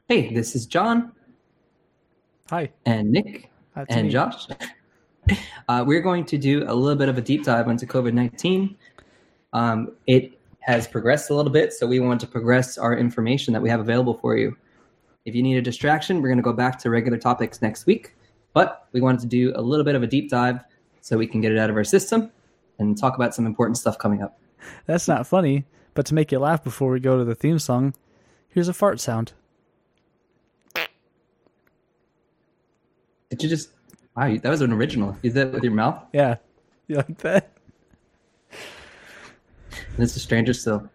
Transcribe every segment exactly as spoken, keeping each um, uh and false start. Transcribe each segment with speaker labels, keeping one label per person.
Speaker 1: Hey, this is John
Speaker 2: Hi.
Speaker 1: and Nick
Speaker 2: That's
Speaker 1: and
Speaker 2: me.
Speaker 1: Josh. Uh, we're going to do a little bit of a deep dive into COVID nineteen. Um, it has progressed a little bit, so we want to progress our information that we have available for you. If you need a distraction, we're going to go back to regular topics next week, but we wanted to do a little bit of a deep dive so we can get it out of our system and talk about some important stuff coming up.
Speaker 2: That's not funny, but to make you laugh before we go to the theme song, here's a fart sound.
Speaker 1: Did you just... Wow, that was an original. You did that with your mouth?
Speaker 2: Yeah. You like that?
Speaker 1: This is Stranger Still.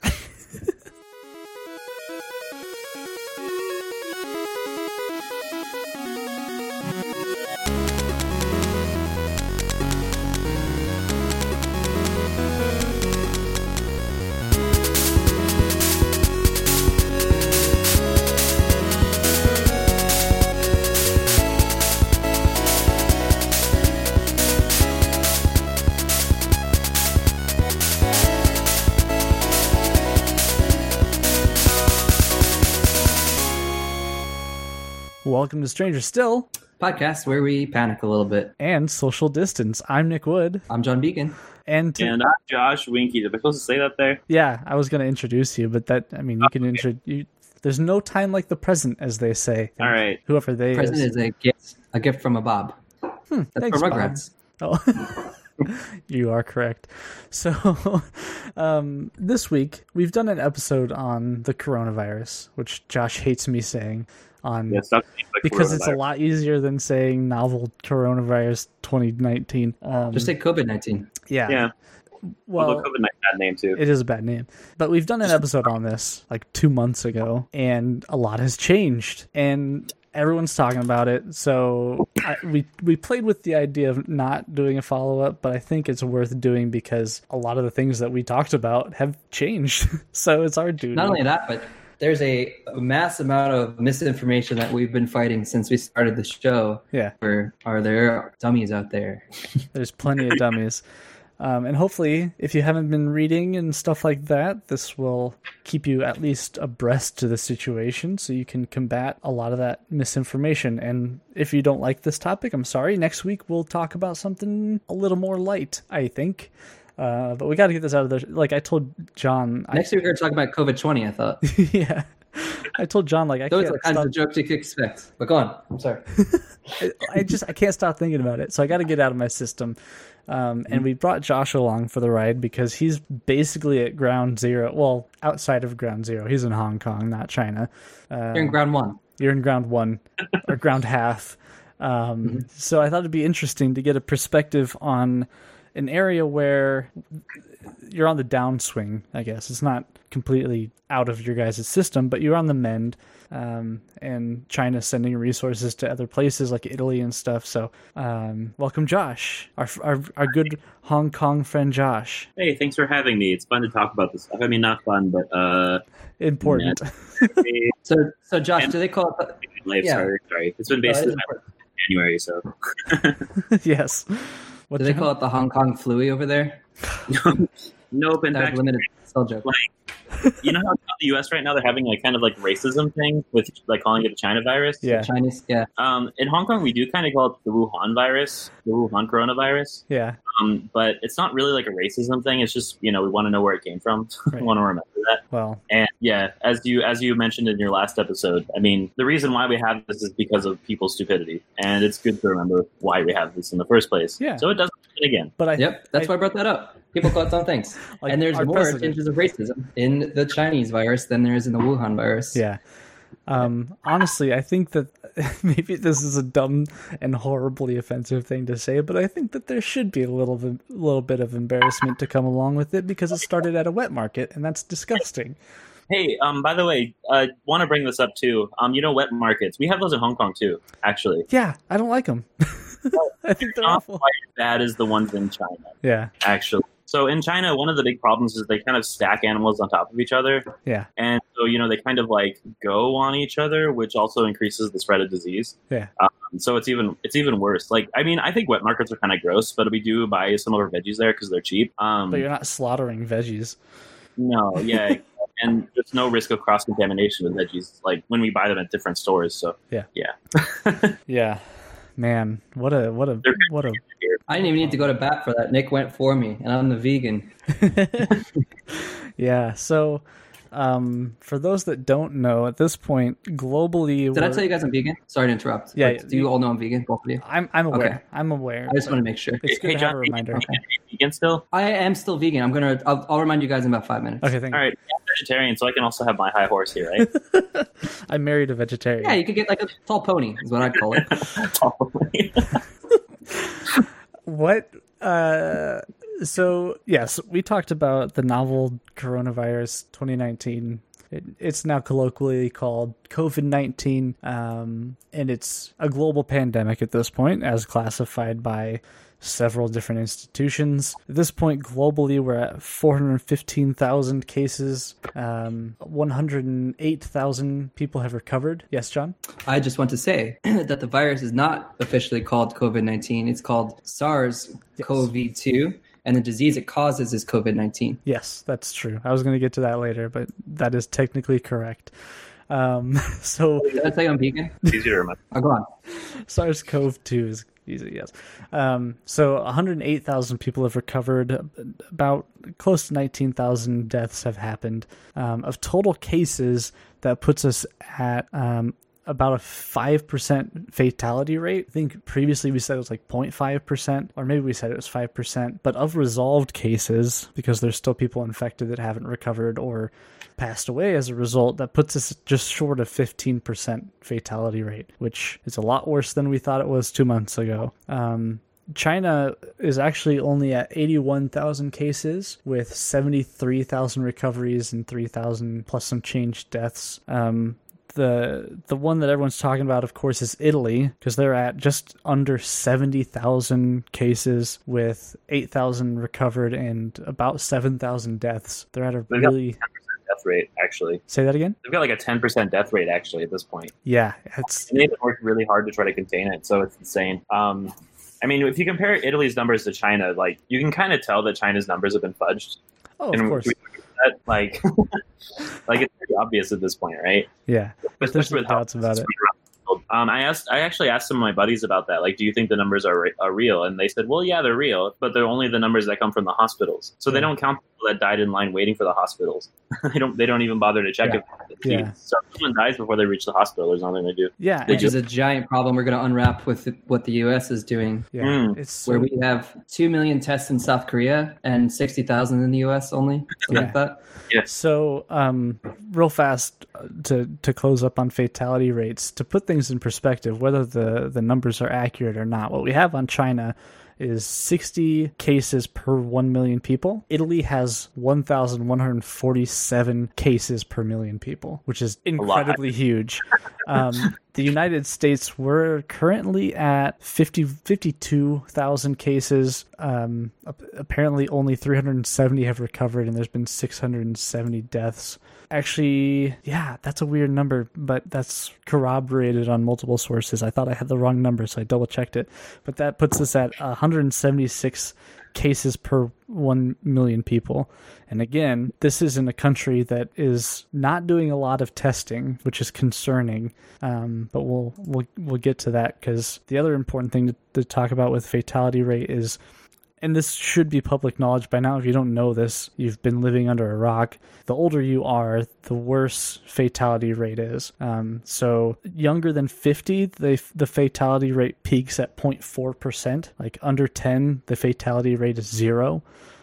Speaker 2: Welcome to Stranger Still
Speaker 1: Podcast where we panic a little bit.
Speaker 2: and Social Distance. I'm Nick Wood.
Speaker 1: I'm John Beacon.
Speaker 2: And, to,
Speaker 3: And I'm Josh Winky. Am I supposed to say that there?
Speaker 2: yeah, I was going to introduce you, but that, I mean, you can
Speaker 3: okay.
Speaker 2: intro. You, there's no time like the present, as they say.
Speaker 3: All right.
Speaker 2: Whoever they
Speaker 1: Present
Speaker 2: is.
Speaker 1: is a gift, a gift from a Bob.
Speaker 2: Hmm,
Speaker 1: That's
Speaker 2: thanks,
Speaker 1: for
Speaker 2: Bob.
Speaker 1: Rugrats.
Speaker 2: Oh, you are correct. So, um, this week we've done an episode on the coronavirus, which Josh hates me saying on
Speaker 3: Yeah, stop saying the
Speaker 2: because it's a
Speaker 3: coronavirus.
Speaker 2: lot easier than saying novel coronavirus twenty nineteen. Um,
Speaker 1: Just say COVID nineteen.
Speaker 2: yeah.
Speaker 3: Yeah.
Speaker 2: Well,
Speaker 3: Although COVID nineteen bad name too.
Speaker 2: it is a bad name. But we've done an episode on this like two months ago, and a lot has changed, and everyone's talking about it. So I, we we played with the idea of not doing a follow up, but I think it's worth doing because a lot of the things that we talked about have changed. So it's our duty.
Speaker 1: Not only that, but there's a, a mass amount of misinformation that we've been fighting since we started the show.
Speaker 2: Yeah,
Speaker 1: Or are there dummies out there?
Speaker 2: there's plenty of dummies. Um, and hopefully, if you haven't been reading and stuff like that, this will keep you at least abreast to the situation so you can combat a lot of that misinformation. And if you don't like this topic, I'm sorry. Next week, we'll talk about something a little more light, I think. Uh, but we got to get this out of there. Like I told John.
Speaker 1: Next week we're going to talk about COVID twenty, I thought.
Speaker 2: I, yeah. I told John, like, I
Speaker 1: Those
Speaker 2: can't
Speaker 1: are the kinds
Speaker 2: stop.
Speaker 1: of jokes you could expect. But go on. I'm sorry.
Speaker 2: I, I just I can't stop thinking about it, so I got to get out of my system. Um, and we brought Josh along for the ride because he's basically at ground zero. Well, outside of ground zero, he's in Hong Kong, not China. Uh,
Speaker 1: You're in ground one.
Speaker 2: you're in ground one or ground half. Um,
Speaker 1: Mm-hmm.
Speaker 2: So I thought it'd be interesting to get a perspective on an area where you're on the downswing. I guess it's not completely out of your guys' system, but you're on the mend. Um, and China's sending resources to other places like Italy and stuff. So, um, welcome, Josh, our, our our good Hong Kong friend, Josh.
Speaker 3: Hey, thanks for having me. It's fun to talk about this stuff. I mean, not fun, but uh,
Speaker 2: Important.
Speaker 3: hey,
Speaker 1: So, so Josh,
Speaker 3: And-
Speaker 1: do they call it...
Speaker 3: life.
Speaker 1: Yeah.
Speaker 3: Sorry, sorry. It's been
Speaker 1: Uh,
Speaker 3: basically
Speaker 1: it's
Speaker 3: January, so
Speaker 2: Yes. What
Speaker 1: do they call it the Hong Kong flu over there?
Speaker 3: nope. In
Speaker 1: That was
Speaker 3: fact,
Speaker 1: limited still joke.
Speaker 3: you know how in the U S right now they're having like kind of like racism thing with like calling it the China virus.
Speaker 2: Yeah.
Speaker 1: Chinese, yeah.
Speaker 3: Um, in Hong Kong, we do kind of call it the Wuhan virus, the Wuhan coronavirus.
Speaker 2: Yeah.
Speaker 3: Um, but it's not really like a racism thing. It's just, you know, we want to know where it came from.
Speaker 2: Right.
Speaker 3: We want to remember that.
Speaker 2: Well,
Speaker 3: And yeah, as you as you mentioned in your last episode, I mean, the reason why we have this is because of people's stupidity, and it's good to remember why we have this in the first place.
Speaker 2: Yeah.
Speaker 3: So it doesn't happen again.
Speaker 2: but I
Speaker 1: Yep, that's
Speaker 2: I-
Speaker 1: why I brought that up. People call it some things.
Speaker 2: Like
Speaker 1: and there's
Speaker 2: our
Speaker 1: more
Speaker 2: president.
Speaker 1: tinges of racism in the Chinese virus than there is in the Wuhan virus.
Speaker 2: Yeah. Um, honestly, I think that maybe this is a dumb and horribly offensive thing to say, but I think that there should be a little bit, little bit of embarrassment to come along with it because it started at a wet market, and that's disgusting.
Speaker 3: Hey, um, by the way, I uh, want to bring this up too. Um, you know, wet markets. We have those in Hong Kong too, actually.
Speaker 2: Yeah, I don't like them. I think they're
Speaker 3: Not
Speaker 2: awful.
Speaker 3: quite as bad as the ones in China,
Speaker 2: Yeah,
Speaker 3: actually. So in China, one of the big problems is they kind of stack animals on top of each other.
Speaker 2: yeah,
Speaker 3: And so, you know, they kind of like go on each other, which also increases the spread of disease.
Speaker 2: yeah.
Speaker 3: Um, so it's even it's even worse. Like, I mean, I think wet markets are kind of gross, but we do buy some of our veggies there because they're cheap. Um,
Speaker 2: But you're not slaughtering veggies.
Speaker 3: no, yeah. and there's no risk of cross contamination with veggies, like when we buy them at different stores. So
Speaker 2: Yeah.
Speaker 3: yeah,
Speaker 2: Yeah. Man, what a what a what a
Speaker 1: I didn't even need to go to bat for that. Nick went for me, and I'm the vegan.
Speaker 2: Yeah. So, um, for those that don't know, at this point, globally,
Speaker 1: Did I
Speaker 2: we're-
Speaker 1: tell you guys I'm vegan? Sorry to interrupt.
Speaker 2: Yeah,
Speaker 1: but do you all know I'm vegan, both of you?
Speaker 2: I'm I'm aware.
Speaker 1: Okay.
Speaker 2: I'm aware.
Speaker 1: I just want to make sure.
Speaker 2: It's good
Speaker 3: Hey,
Speaker 2: to
Speaker 3: John,
Speaker 2: have a reminder.
Speaker 3: Are you vegan still?
Speaker 1: I am still vegan. I'm gonna. I'll, I'll remind you guys in about five minutes.
Speaker 2: Okay, thank
Speaker 3: All
Speaker 2: you.
Speaker 3: right, I'm vegetarian, so I can also have my high horse here, right?
Speaker 2: I married a vegetarian.
Speaker 1: Yeah, you could get like a tall pony, is what I'd call it.
Speaker 2: What? Uh, so yes, we talked about the novel coronavirus twenty nineteen. It, it's now colloquially called COVID nineteen, um, and it's a global pandemic at this point, as classified by several different institutions. At this point, globally, we're at four hundred fifteen thousand cases. Um, one hundred eight thousand people have recovered. Yes, John?
Speaker 1: I just want to say that the virus is not officially called COVID nineteen. It's called SARS-C o V two, and the disease it causes is COVID nineteen.
Speaker 2: Yes, that's true. I was going to get to that later, but that is technically correct. Um, so
Speaker 1: Did I tell you I'm vegan?
Speaker 3: It's easy to remember.
Speaker 1: Oh, go on.
Speaker 2: SARS-C o V two is easy, yes. Um, so one hundred eight thousand people have recovered. About close to nineteen thousand deaths have happened. Um, of total cases, that puts us at um, about a five percent fatality rate. I think previously we said it was like zero point five percent, or maybe we said it was five percent. But of resolved cases, because there's still people infected that haven't recovered or passed away as a result, that puts us just short of fifteen percent fatality rate, which is a lot worse than we thought it was two months ago. Um, China is actually only at eighty-one thousand cases with seventy-three thousand recoveries and three thousand plus some change deaths. Um, the the one that everyone's talking about, of course, is Italy, because they're at just under seventy thousand cases with eight thousand recovered and about seven thousand deaths. They're at a
Speaker 3: They've got
Speaker 2: really...
Speaker 3: ten percent death rate, actually.
Speaker 2: Say that again?
Speaker 3: They've got like a ten percent death rate, actually, at this point.
Speaker 2: Yeah, it's...
Speaker 3: And they've worked really hard to try to contain it, so it's insane. Um, I mean, if you compare Italy's numbers to China, like, you can kind of tell that China's numbers have been fudged.
Speaker 2: Oh, of
Speaker 3: And
Speaker 2: course.
Speaker 3: we- That, like, like it's pretty obvious at this point, right?
Speaker 2: Yeah,
Speaker 3: But
Speaker 2: there's no doubts about it.
Speaker 3: Um, I asked, I actually asked some of my buddies about that. Like, do you think the numbers are re- are real? And they said, well, yeah, they're real, but they're only the numbers that come from the hospitals. So they don't count people that died in line waiting for the hospitals. they don't. They don't even bother to check
Speaker 2: Yeah.
Speaker 3: if
Speaker 2: Yeah.
Speaker 3: so if someone dies before they reach the hospital. There's nothing to do.
Speaker 2: Yeah,
Speaker 1: Which
Speaker 2: and-
Speaker 1: is a giant problem we're going to unwrap with what the U S is doing,
Speaker 2: yeah.
Speaker 3: Mm.
Speaker 2: It's so,
Speaker 1: where we have two million tests in South Korea and sixty thousand in the U S only. Something
Speaker 2: Yeah.
Speaker 1: like that.
Speaker 2: So, um, real fast uh, to to close up on fatality rates, to put things in perspective, whether the, the numbers are accurate or not, what we have on China is sixty cases per one million people. Italy has one thousand one hundred forty-seven cases per million people, which is incredibly huge. Um, the United States, we're currently at fifty, fifty-two thousand cases. Um, apparently only three hundred seventy have recovered, and there's been six hundred seventy deaths. Actually, yeah, that's a weird number, but that's corroborated on multiple sources. I thought I had the wrong number, so I double checked it. But that puts us at one hundred seventy-six cases per one million people. And again, this is in a country that is not doing a lot of testing, which is concerning. Um, but we'll we'll we'll get to that, because the other important thing to, to talk about with fatality rate is, and this should be public knowledge by now, if you don't know this, you've been living under a rock. The older you are, the worse fatality rate is. Um, so younger than fifty, the, the fatality rate peaks at zero point four percent. Like under ten, the fatality rate is zero.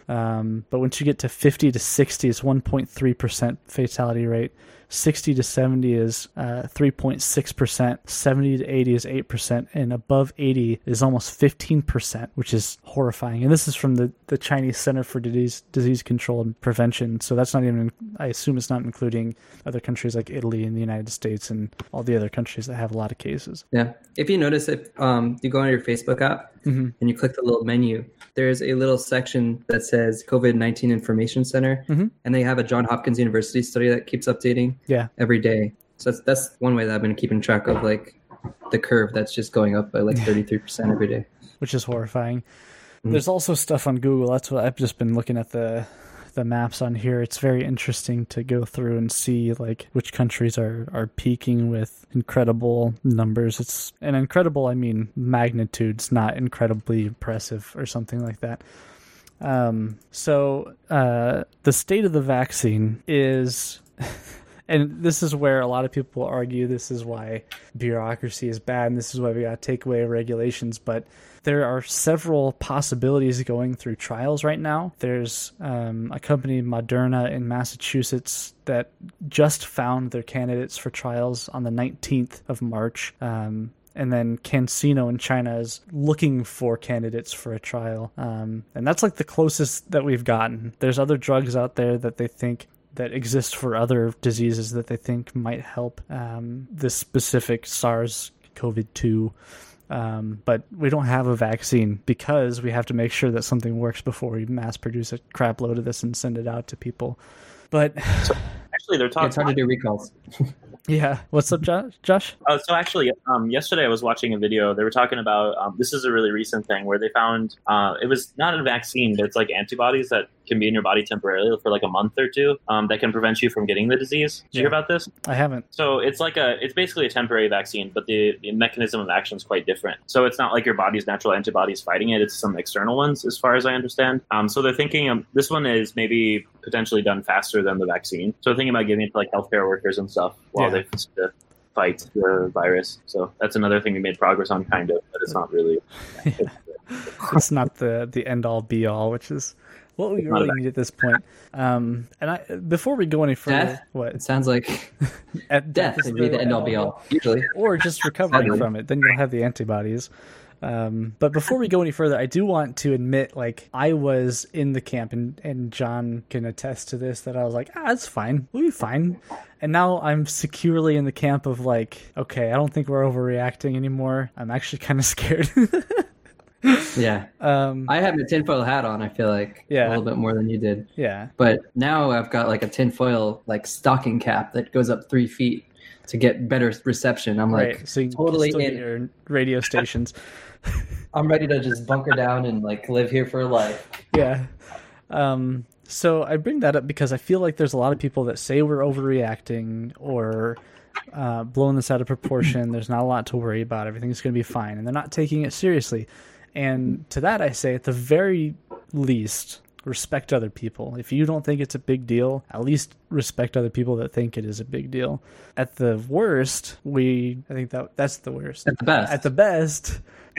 Speaker 2: Um, but once you get to fifty to sixty, it's one point three percent fatality rate. sixty to seventy is uh, three point six percent. seventy to eighty is eight percent. And above eighty is almost fifteen percent, which is horrifying. And this is from the, the Chinese Center for Disease, Disease Control and Prevention. So that's not even, I assume it's not including other countries like Italy and the United States and all the other countries that have a lot of cases.
Speaker 1: Yeah. If you notice, if um, you go on your Facebook app
Speaker 2: Mm-hmm.
Speaker 1: and you click the little menu, there's a little section that says COVID nineteen Information Center.
Speaker 2: Mhm.
Speaker 1: And they have a Johns Hopkins University study that keeps updating
Speaker 2: Yeah.
Speaker 1: every day. So that's, that's one way that I've been keeping track of, like, the curve that's just going up by like thirty-three percent every day.
Speaker 2: Which is horrifying. Mm-hmm. There's also stuff on Google. That's what I've just been looking at, the the maps on here, it's very interesting to go through and see like which countries are, are peaking with incredible numbers. It's an incredible, I mean, magnitudes, not incredibly impressive or something like that. Um, so uh, the state of the vaccine is, and this is where a lot of people argue this is why bureaucracy is bad, and this is why we got to take away regulations, but there are several possibilities going through trials right now. There's um, a company, Moderna, in Massachusetts that just found their candidates for trials on the nineteenth of March. Um, and then CanSino in China is looking for candidates for a trial. Um, and that's like the closest that we've gotten. There's other drugs out there that they think that exist for other diseases that they think might help um, this specific SARS C o V two. Um, but we don't have a vaccine because we have to make sure that something works before we mass produce a crap load of this and send it out to people. But
Speaker 3: so, actually, they're talking.
Speaker 1: It's hard to do recalls.
Speaker 2: Yeah. What's up, Josh?
Speaker 3: Uh, so actually, um, yesterday I was watching a video. They were talking about, um, this is a really recent thing where they found, uh, it was not a vaccine, but it's like antibodies that can be in your body temporarily for like a month or two um, that can prevent you from getting the disease. Did yeah. you hear about this?
Speaker 2: I haven't.
Speaker 3: So it's like a, it's basically a temporary vaccine, but the, the mechanism of action is quite different. So it's not like your body's natural antibodies fighting it. It's some external ones, as far as I understand. Um, so they're thinking um, this one is maybe potentially done faster than the vaccine. So they're thinking about giving it to like healthcare workers and stuff while yeah. they fight the virus. So that's another thing we made progress on, kind of, but it's not really.
Speaker 2: Yeah. It's not the, the end all be all, which is what we really need at this point. Um, and I, before we go any further,
Speaker 1: death?
Speaker 2: what
Speaker 1: it sounds like
Speaker 2: at
Speaker 1: death would be the end all be all, usually,
Speaker 2: or just recovering from it. Then you'll have the antibodies. Um, but before we go any further, I do want to admit, like, I was in the camp, and, and John can attest to this, that I was like, ah, it's fine. We'll be fine. And now I'm securely in the camp of, like, okay, I don't think we're overreacting anymore. I'm actually kind of scared.
Speaker 1: Yeah.
Speaker 2: Um,
Speaker 1: I have a tinfoil hat on, I feel like,
Speaker 2: yeah.
Speaker 1: a little bit more than you did.
Speaker 2: Yeah.
Speaker 1: But now I've got, like, a tinfoil, like, stocking cap that goes up three feet to get better reception. I'm like,
Speaker 2: right. So you
Speaker 1: totally
Speaker 2: still
Speaker 1: in
Speaker 2: get your radio stations.
Speaker 1: I'm ready to just bunker down and like live here for life.
Speaker 2: Yeah. Um, so I bring that up because I feel like there's a lot of people that say we're overreacting or uh, blowing this out of proportion. There's not a lot to worry about. Everything's going to be fine. And they're not taking it seriously. And to that I say, at the very least, respect other people. If you don't think it's a big deal, at least respect other people that think it is a big deal. At the worst, we I think that that's the worst.
Speaker 1: At the best.
Speaker 2: At the best,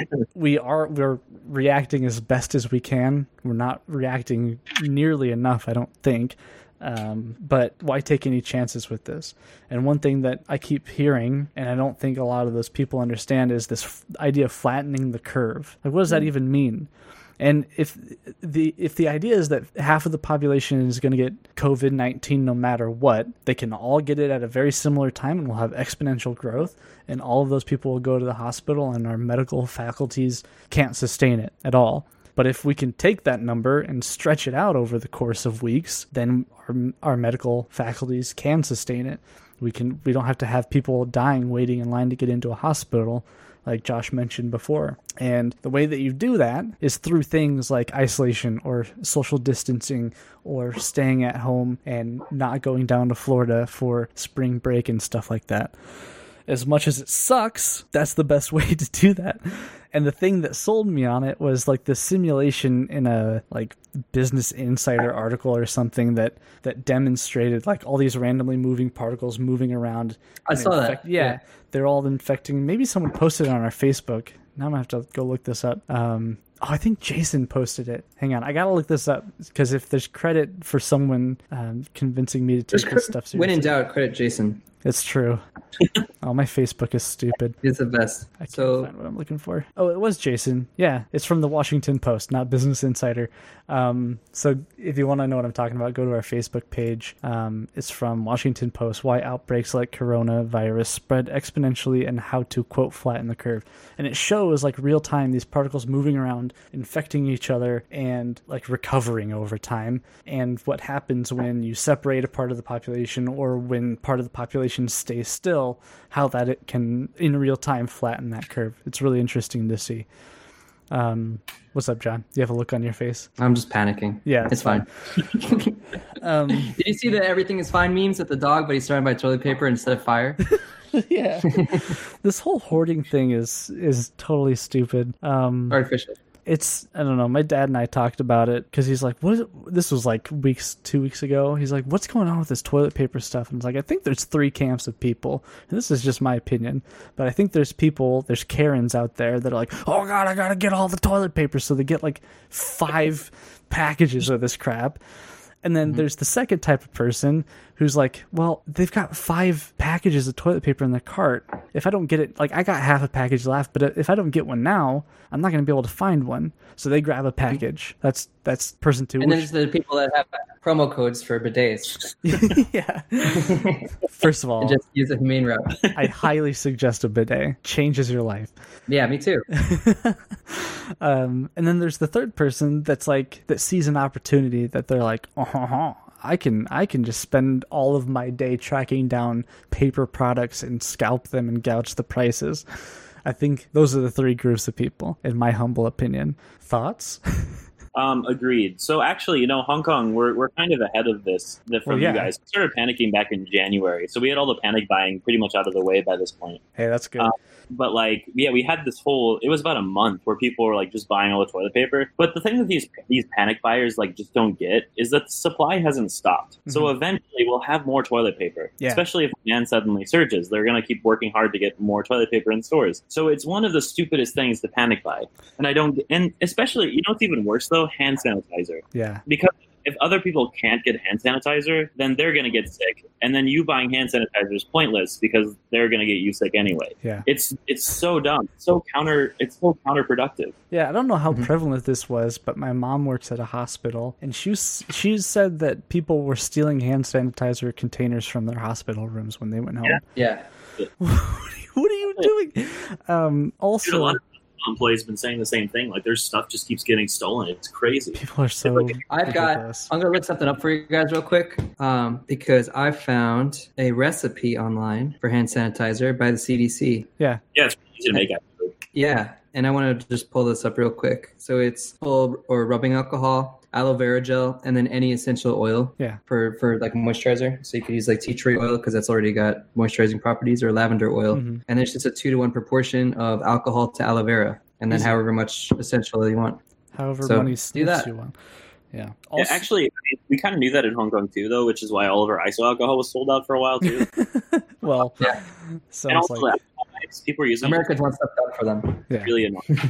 Speaker 2: we are we're reacting as best as we can. We're not reacting nearly enough, I don't think. Um, but why take any chances with this? And one thing that I keep hearing, and I don't think a lot of those people understand, is this f- idea of flattening the curve. Like, what does that even mean? And if the if the idea is that half of the population is going to get covid nineteen no matter what, they can all get it at a very similar time and we'll have exponential growth, and all of those people will go to the hospital and our medical faculties can't sustain it at all. But if we can take that number and stretch it out over the course of weeks, then our, our medical faculties can sustain it. We can we don't have to have people dying waiting in line to get into a hospital, like Josh mentioned before. And the way that you do that is through things like isolation or social distancing or staying at home and not going down to Florida for spring break and stuff like that. As much as it sucks, that's the best way to do that. And the thing that sold me on it was like the simulation in a like Business Insider article or something that, that demonstrated like all these randomly moving particles moving around.
Speaker 1: I saw
Speaker 2: infect-
Speaker 1: that.
Speaker 2: Yeah,
Speaker 1: yeah,
Speaker 2: they're all infecting. Maybe someone posted it on our Facebook. Now I'm going to have to go look this up. Um, oh, I think Jason posted it. Hang on. I got to look this up because if there's credit for someone um, convincing me to take this stuff seriously.
Speaker 1: When in doubt, credit Jason.
Speaker 2: It's true. Oh, my Facebook is stupid.
Speaker 1: It's the best.
Speaker 2: I can't
Speaker 1: so,
Speaker 2: find what I'm looking for. Oh, it was Jason. Yeah, it's from the Washington Post, not Business Insider. Um, so if you want to know what I'm talking about, go to our Facebook page. Um, it's from Washington Post, Why Outbreaks Like Coronavirus Spread Exponentially and How to, quote, Flatten the Curve. And it shows, like, real time, these particles moving around, infecting each other, and, like, recovering over time. And what happens when you separate a part of the population or when part of the population stays still, how that it can, in real time, flatten that curve. It's really interesting to see. Um, what's up, John? Do you have a look on your face?
Speaker 1: I'm just panicking.
Speaker 2: Yeah,
Speaker 1: it's fine.
Speaker 2: Um,
Speaker 1: Did you see the everything is fine memes with the dog, but he's surrounded by toilet paper instead of fire?
Speaker 2: yeah. This whole hoarding thing is is totally stupid. Um,
Speaker 1: Artificial.
Speaker 2: It's, I don't know, my dad and I talked about it because he's like, what is it? This was like weeks, two weeks ago. He's like, what's going on with this toilet paper stuff? And it's like, I think there's three camps of people. And this is just my opinion, but I think there's people, there's Karens out there that are like, oh God, I gotta get all the toilet paper. So they get like five packages of this crap. And then mm-hmm. there's the second type of person who's like, well, they've got five packages of toilet paper in their cart. If I don't get it, like I got half a package left, but if I don't get one now, I'm not going to be able to find one. So they grab a package. That's that's person two.
Speaker 1: And then there's the people that have promo codes for bidets.
Speaker 2: yeah. First of all,
Speaker 1: and just use a humane route.
Speaker 2: I highly suggest a bidet. Changes your life.
Speaker 1: Yeah, me too.
Speaker 2: um, and then there's the third person that's like that sees an opportunity that they're like, oh, oh, oh, I can I can just spend all of my day tracking down paper products and scalp them and gouge the prices. I think those are the three groups of people, in my humble opinion. Thoughts?
Speaker 3: Um, agreed. So actually, you know, Hong Kong, we're we're kind of ahead of this from
Speaker 2: well, yeah.
Speaker 3: you guys. We started panicking back in January, so we had all the panic buying pretty much out of the way by this point.
Speaker 2: Hey, that's good.
Speaker 3: Um, but like, yeah, we had this whole. It was about a month where people were like just buying all the toilet paper. But the thing that these these panic buyers like just don't get is that the supply hasn't stopped. Mm-hmm. So eventually, we'll have more toilet paper.
Speaker 2: Yeah.
Speaker 3: Especially if demand suddenly surges, they're going to keep working hard to get more toilet paper in stores. So it's one of the stupidest things to panic buy. And I don't. And especially, you know, what's even worse though? Hand sanitizer.
Speaker 2: Yeah.
Speaker 3: Because if other people can't get hand sanitizer, then they're going to get sick. And then you buying hand sanitizer is pointless because they're going to get you sick anyway.
Speaker 2: Yeah.
Speaker 3: It's it's so dumb. It's so counter it's so counterproductive.
Speaker 2: Yeah, I don't know how mm-hmm. prevalent this was, but my mom works at a hospital and she was, she said that people were stealing hand sanitizer containers from their hospital rooms when they went home.
Speaker 1: Yeah. yeah.
Speaker 2: What are you doing? Um also
Speaker 3: Dude, a lot of employees been saying the same thing. Like their stuff just keeps getting stolen. It's crazy.
Speaker 2: People are so
Speaker 1: like, I've got I'm gonna look something up for you guys real quick. Um, because I found a recipe online for hand sanitizer by the C D C.
Speaker 2: Yeah.
Speaker 3: Yeah, it's easy to make actually.
Speaker 1: Yeah. And I want to just pull this up real quick. So it's full or rubbing alcohol, aloe vera gel, and then any essential oil.
Speaker 2: Yeah. For
Speaker 1: for like moisturizer. So you could use like tea tree oil because that's already got moisturizing properties, or lavender oil. Mm-hmm. And it's just a two to one proportion of alcohol to aloe vera, and then Easy. however much essential oil you want.
Speaker 2: However
Speaker 1: so
Speaker 2: many sniffs you want. Yeah.
Speaker 3: Also, yeah. Actually, I mean, we kind of knew that in Hong Kong too, though, which is why all of our I S O alcohol was sold out for a while too.
Speaker 2: well,
Speaker 1: yeah.
Speaker 2: Sounds
Speaker 3: and also,
Speaker 2: like
Speaker 3: people are using
Speaker 1: Americans want stuff done for them.
Speaker 2: Yeah.
Speaker 3: Really annoying.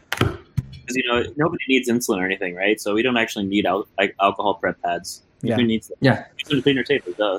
Speaker 3: Because you know nobody needs insulin or anything, right? So we don't actually need al- like alcohol prep pads.
Speaker 2: Yeah.
Speaker 3: Who needs them?
Speaker 1: Yeah.
Speaker 3: To clean your tape, duh.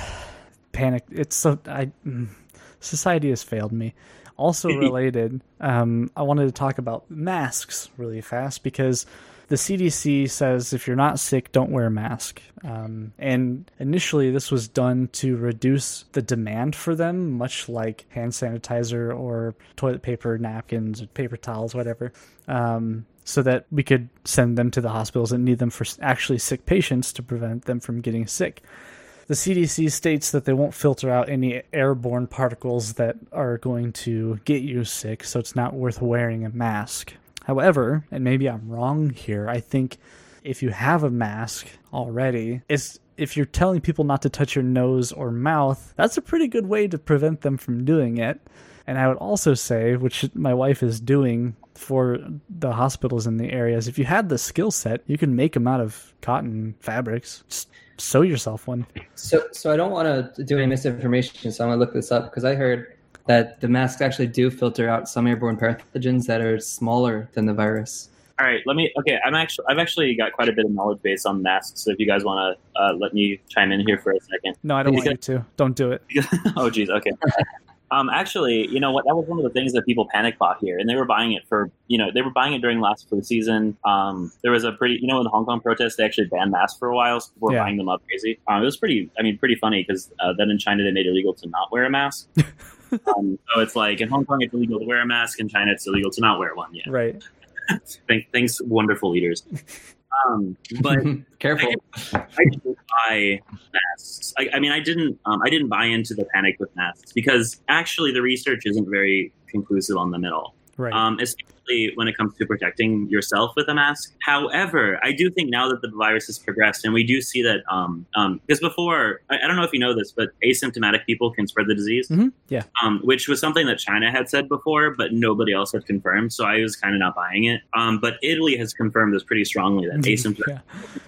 Speaker 2: Panic. It's so I. Society has failed me. Also related, um, I wanted to talk about masks really fast because the C D C says if you're not sick, don't wear a mask. Um, and initially, this was done to reduce the demand for them, much like hand sanitizer or toilet paper, napkins, or paper towels, whatever, um, so that we could send them to the hospitals and need them for actually sick patients to prevent them from getting sick. The C D C states that they won't filter out any airborne particles that are going to get you sick, so it's not worth wearing a mask. However, and maybe I'm wrong here, I think if you have a mask already, it's, if you're telling people not to touch your nose or mouth, that's a pretty good way to prevent them from doing it. And I would also say, which my wife is doing for the hospitals in the areas, if you had the skill set, you can make them out of cotton fabrics. Just sew yourself one.
Speaker 1: So, so I don't want to do any misinformation, so I'm going to look this up because I heard that the masks actually do filter out some airborne pathogens that are smaller than the virus.
Speaker 3: All right, let me. Okay, I'm actually. I've actually got quite a bit of knowledge base on masks. So if you guys want to uh, let me chime in here for a second.
Speaker 2: No, I don't want you to. Don't do it.
Speaker 3: Oh, geez. Okay. Um, actually, you know what? That was one of the things that people panic bought here, and they were buying it for, you know, they were buying it during last flu season. Um, there was a pretty, you know, in the Hong Kong protests, they actually banned masks for a while. So people were
Speaker 2: yeah.
Speaker 3: buying them up crazy. Um, it was pretty, I mean, pretty funny because uh, then in China they made it illegal to not wear a mask. um, so it's like in Hong Kong it's illegal to wear a mask, in China it's illegal to not wear one. Yeah,
Speaker 2: right.
Speaker 3: Thanks, thanks, wonderful leaders. Um, but
Speaker 1: careful.
Speaker 3: I, I didn't buy masks. I, I mean, I didn't. Um, I didn't buy into the panic with masks because actually the research isn't very conclusive on them at all.
Speaker 2: Right.
Speaker 3: Um, especially when it comes to protecting yourself with a mask. However, I do think now that the virus has progressed, and we do see that, um, um, because before, I, I don't know if you know this, but asymptomatic people can spread the disease.
Speaker 2: Mm-hmm. Yeah.
Speaker 3: Um, which was something that China had said before, but nobody else had confirmed. So I was kind of not buying it. Um, but Italy has confirmed this pretty strongly that asymptomatic. Yeah.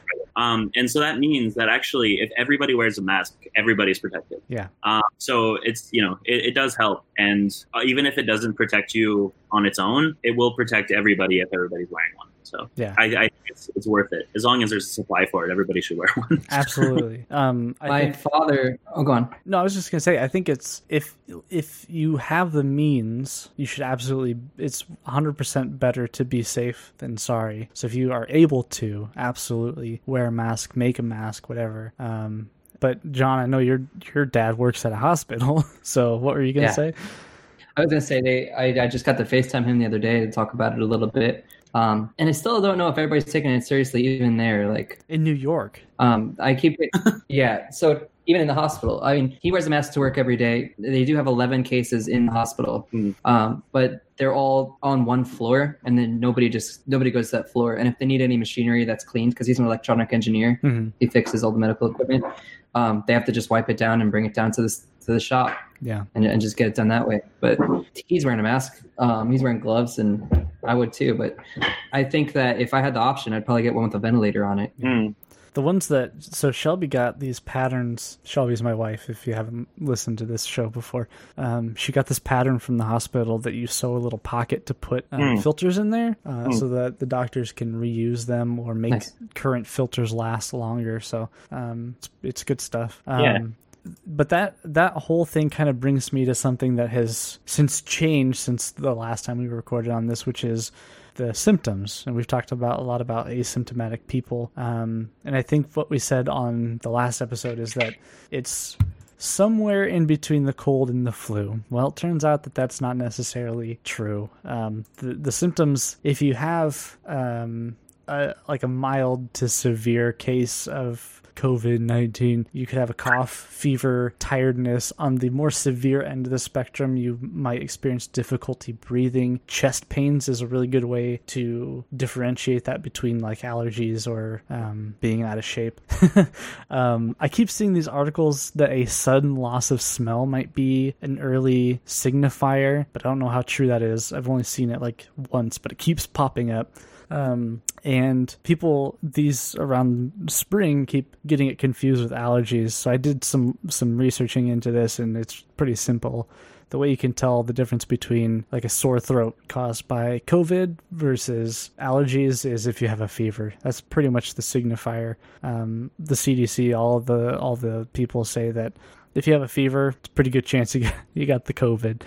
Speaker 3: Um, and so that means that actually, if everybody wears a mask, everybody's protected.
Speaker 2: Yeah.
Speaker 3: Um, so it's, you know, it, it does help. And uh, even if it doesn't protect you on its own, it will protect everybody if everybody's wearing one. So
Speaker 2: yeah,
Speaker 3: I, I think it's, it's worth it. As long as there's a supply for it, everybody should wear one.
Speaker 2: Absolutely. Um, I
Speaker 1: My
Speaker 2: think,
Speaker 1: father. Oh, go on.
Speaker 2: No, I was just gonna say. I think it's if if you have the means, you should absolutely. It's one hundred percent better to be safe than sorry. So if you are able to, absolutely wear a mask, make a mask, whatever. Um, but John, I know your your dad works at a hospital. So what were you gonna
Speaker 1: Yeah.
Speaker 2: say?
Speaker 1: I was gonna say they. I, I just got to FaceTime him the other day to talk about it a little bit. Um, and I still don't know if everybody's taking it seriously, even there. Like
Speaker 2: in New York,
Speaker 1: um, I keep it. Yeah. So even in the hospital, I mean, he wears a mask to work every day. They do have eleven cases in the hospital, mm. um, but they're all on one floor, and then nobody just nobody goes to that floor. And if they need any machinery that's cleaned, because he's an electronic engineer, mm-hmm. he fixes all the medical equipment. Um, they have to just wipe it down and bring it down to the to the shop.
Speaker 2: Yeah,
Speaker 1: and, and just get it done that way. But he's wearing a mask. Um, he's wearing gloves, and I would too. But I think that if I had the option, I'd probably get one with a ventilator on it.
Speaker 3: Mm.
Speaker 2: The ones that so Shelby got these patterns. Shelby's my wife. If you haven't listened to this show before, um, she got this pattern from the hospital that you sew a little pocket to put um, mm. filters in there, uh, mm. so that the doctors can reuse them or make nice. current filters last longer. So um, it's, it's good stuff. Um,
Speaker 3: yeah.
Speaker 2: But that that whole thing kind of brings me to something that has since changed since the last time we recorded on this, which is the symptoms. And we've talked about a lot about asymptomatic people. Um, and I think what we said on the last episode is that it's somewhere in between the cold and the flu. Well, it turns out that that's not necessarily true. Um, the, the symptoms, if you have um, a, like a mild to severe case of covid nineteen, you could have a cough, fever, tiredness. On the more severe end of the spectrum, you might experience difficulty breathing. Chest pains is a really good way to differentiate that between like allergies or um, being out of shape. um, I keep seeing these articles that a sudden loss of smell might be an early signifier, but I don't know how true that is. I've only seen it like once, but it keeps popping up. Um, and people these around spring keep getting it confused with allergies. So I did some, some researching into this, and it's pretty simple. The way you can tell the difference between like a sore throat caused by COVID versus allergies is if you have a fever. That's pretty much the signifier. Um, the C D C, all the, all the people say that if you have a fever, it's a pretty good chance you got, you got the COVID.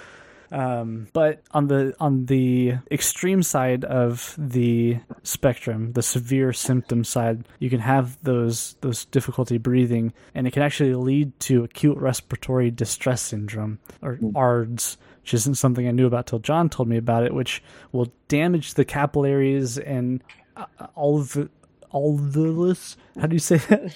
Speaker 2: Um, but on the on the extreme side of the spectrum, the severe symptom side, you can have those those difficulty breathing, and it can actually lead to acute respiratory distress syndrome, or A R D S, which isn't something I knew about till John told me about it, which will damage the capillaries and all of the alveolus. How do you say that?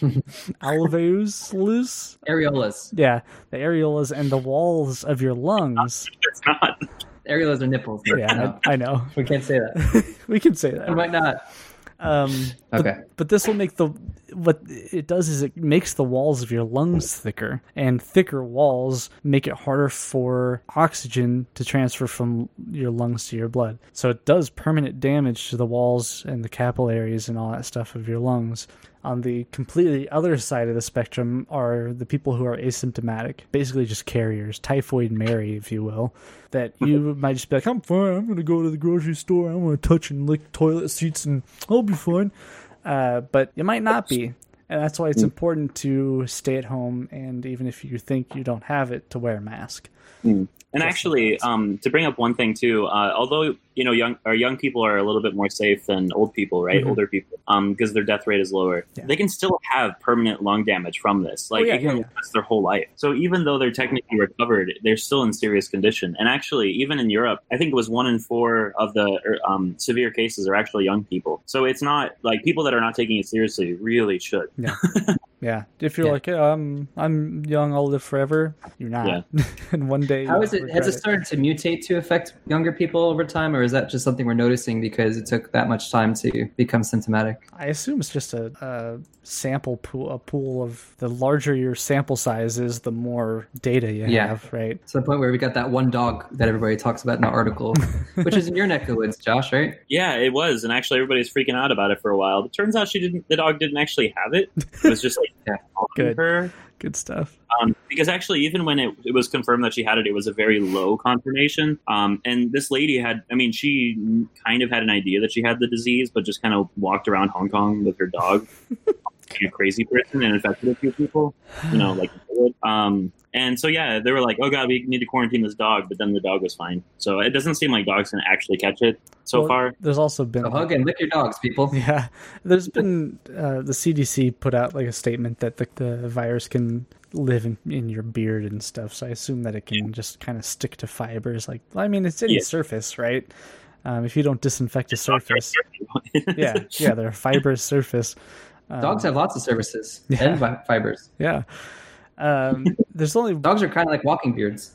Speaker 2: Alveolus?
Speaker 1: Areolas.
Speaker 2: Yeah, the areolas and the walls of your lungs.
Speaker 3: It's not.
Speaker 1: Areolas are nipples.
Speaker 2: Yeah, I, I know.
Speaker 1: We can't say that.
Speaker 2: We can say that.
Speaker 1: We might not.
Speaker 2: Um,
Speaker 1: okay.
Speaker 2: But, but this will make the what it does is it makes the walls of your lungs thicker, and thicker walls make it harder for oxygen to transfer from your lungs to your blood. So it does permanent damage to the walls and the capillaries and all that stuff of your lungs. On the completely other side of the spectrum are the people who are asymptomatic, basically just carriers, typhoid Mary, if you will, that you might just be like, I'm fine, I'm going to go to the grocery store, I'm going to touch and lick toilet seats and I'll be fine. Uh, but it might not be. And that's why it's important to stay at home, and even if you think you don't have it, to wear a mask.
Speaker 3: Mm. And actually, um, to bring up one thing too, uh, although you know, young or young people are a little bit more safe than old people, right?
Speaker 2: Mhm.
Speaker 3: Older people, um, because their death rate is lower.
Speaker 2: Yeah.
Speaker 3: They can still have permanent lung damage from this. Like
Speaker 2: Oh, yeah,
Speaker 3: it can
Speaker 2: yeah, yeah.
Speaker 3: last their whole life. So even though they're technically recovered, they're still in serious condition. And actually, even in Europe, I think it was one in four of the er, um, severe cases are actually young people. So it's not like people that are not taking it seriously really should.
Speaker 2: Yeah. Yeah. If you're
Speaker 1: Yeah.
Speaker 2: like, yeah, I'm I'm young, I'll live forever, you're not. And one day
Speaker 1: How
Speaker 2: you'll
Speaker 1: is it?
Speaker 2: regret
Speaker 1: Has it started to mutate to affect younger people over time, or is that just something we're noticing because it took that much time to become symptomatic?
Speaker 2: I assume it's just a, a sample pool, a pool of the larger your sample size is, the more data you
Speaker 1: Yeah.
Speaker 2: have, right?
Speaker 1: To the point where we got that one dog that everybody talks about in the article, which is in your neck of the woods, Josh, right?
Speaker 3: Yeah, it was, and actually everybody's freaking out about it for a while. It turns out she didn't. The dog didn't actually have it. It was just like
Speaker 1: Yeah.
Speaker 2: Good.
Speaker 3: her.
Speaker 2: Good stuff.
Speaker 3: Um, because actually, even when it, it was confirmed that she had it, it was a very low confirmation. Um, and this lady had, I mean, she kind of had an idea that she had the disease, but just kind of walked around Hong Kong with her dog, like a crazy person, and infected a few people, you know, like, um, and so, yeah, they were like, oh, God, we need to quarantine this dog. But then the dog was fine. So it doesn't seem like dogs can actually catch it so
Speaker 2: Well,
Speaker 3: far.
Speaker 2: There's also been
Speaker 1: So hug and lick your dogs, people.
Speaker 2: Yeah, there's been uh, the C D C put out like a statement that the, the virus can live in, in your beard and stuff. So I assume that it can just kind of stick to fibers. Like, I mean, it's any
Speaker 3: Yeah.
Speaker 2: surface, right? Um, if you don't disinfect a surface, yeah, yeah, they're a fibrous surface. Um,
Speaker 1: Dogs have lots of services
Speaker 2: Yeah.
Speaker 1: and fi- fibers.
Speaker 2: yeah. Um, there's only
Speaker 1: Dogs are kind of like walking beards.